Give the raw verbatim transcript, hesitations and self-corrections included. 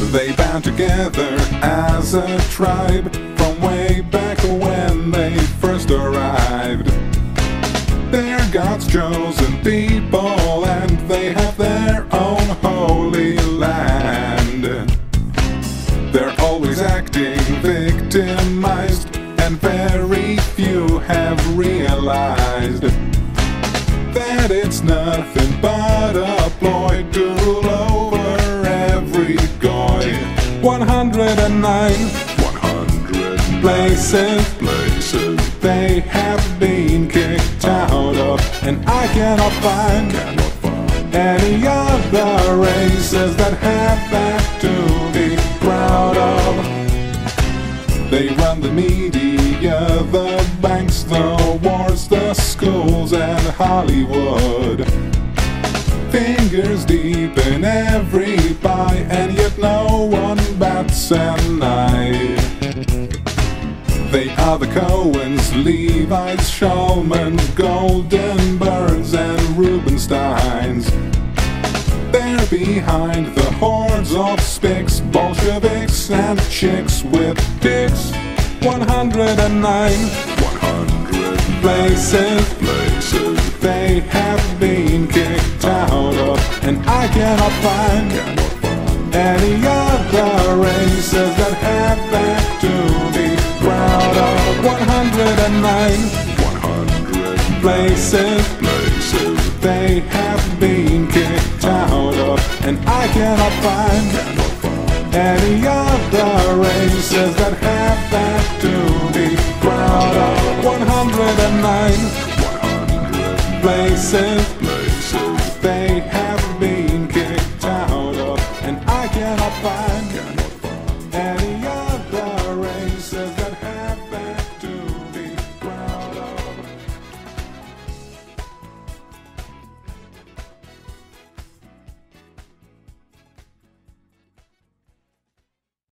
They bound together as a tribe from way back when they first arrived. They're God's chosen people and they have their own holy land. They're always acting victimized and very few have realized that it's nothing but a ploy to rule over every goy. one hundred nine one hundred places, places they have been kicked out of, and I cannot find, cannot find any other races that have that to be proud of. They run the media, the banks, the wars, the schools, and Hollywood. Fingers deep in every pie, and yet no one bats an eye. They are the Coens, Levi's, Shulmans, Goldenbergs, and Rubensteins. They're behind the hordes of spics, Bolsheviks, and chicks with dicks. one hundred nine one hundred places, places they have been kicked out of, and I cannot find, cannot find any other races that have that to be proud of. one hundred nine one hundred places, places they have been kicked out of, and I cannot find, cannot find any other races that have that to be proud of. one hundred nine one hundred places, places they have been kicked out of, and I cannot find